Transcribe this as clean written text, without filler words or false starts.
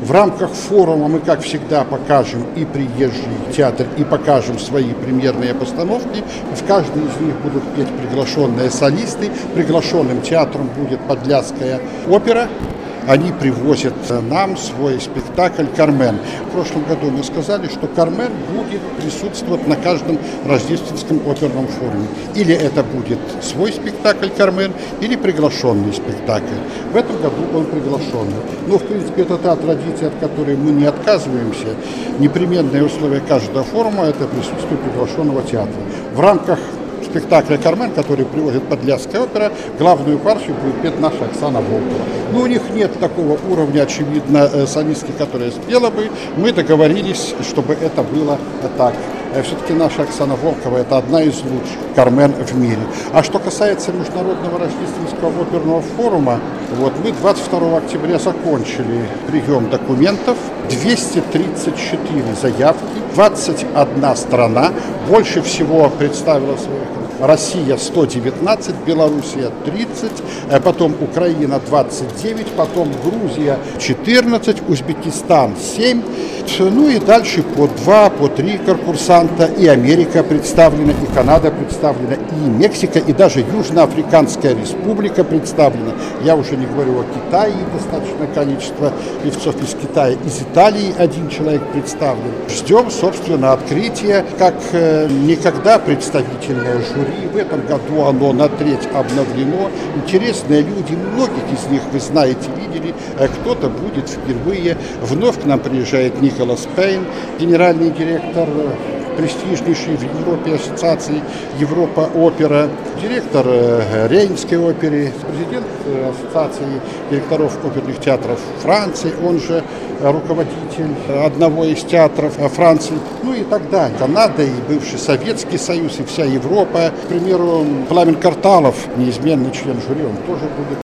В рамках форума мы, как всегда, покажем и приезжий театр, и покажем свои премьерные постановки. В каждой из них будут петь приглашенные солисты. Приглашенным театром будет Подляская опера. Они привозят нам свой спектакль «Кармен». В прошлом году мы сказали, что «Кармен» будет присутствовать на каждом рождественском оперном форуме. Или это будет свой спектакль «Кармен», или приглашенный спектакль. В этом году он приглашенный. Но, в принципе, это та традиция, от которой мы не отказываемся. Непременное условие каждого форума – это присутствие приглашенного театра. В рамках спектакля «Кармен», который приводит Подляская опера, главную партию будет петь наша Оксана Волкова. Но у них нет такого уровня, очевидно, солистки, которая спела бы. Мы договорились, чтобы это было так. Все-таки наша Оксана Волкова – это одна из лучших «Кармен» в мире. А что касается Международного рождественского оперного форума, мы 22 октября закончили прием документов, 234 заявки, 21 страна, больше всего представила своих Россия 119, Белоруссия 30, потом Украина 29, потом Грузия 14, Узбекистан 7, ну и дальше по 2, по 3 конкурсанта, и Америка представлена, и Канада представлена, и Мексика, и даже Южноафриканская республика представлена. Я уже не говорю о Китае, достаточное количество певцов из Китая, из Италии один человек представлен. Ждем, собственно, открытия, как никогда представительное жюри. В этом году оно на треть обновлено. Интересные люди, многих из них вы знаете, видели. Кто-то будет впервые. Вновь к нам приезжает Николас Пейн, генеральный директор престижнейшей в Европе ассоциации Европа-опера, директор Рейнской оперы, президент ассоциации директоров оперных театров Франции, он же руководитель одного из театров Франции, ну и так далее. Канада и бывший Советский Союз, и вся Европа. К примеру, Пламен Карталов, неизменный член жюри, он тоже будет